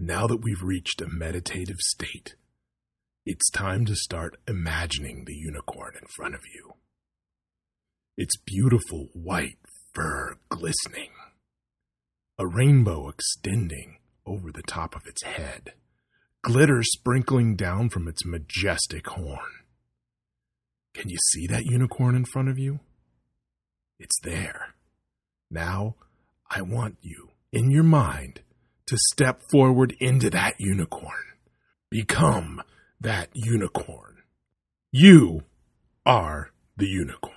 And now that we've reached a meditative state, it's time to start imagining the unicorn in front of you. Its beautiful white fur glistening, a rainbow extending over the top of its head, glitter sprinkling down from its majestic horn. Can you see that unicorn in front of you? It's there. Now, I want you, in your mind, to step forward into that unicorn. Become that unicorn. You are the unicorn.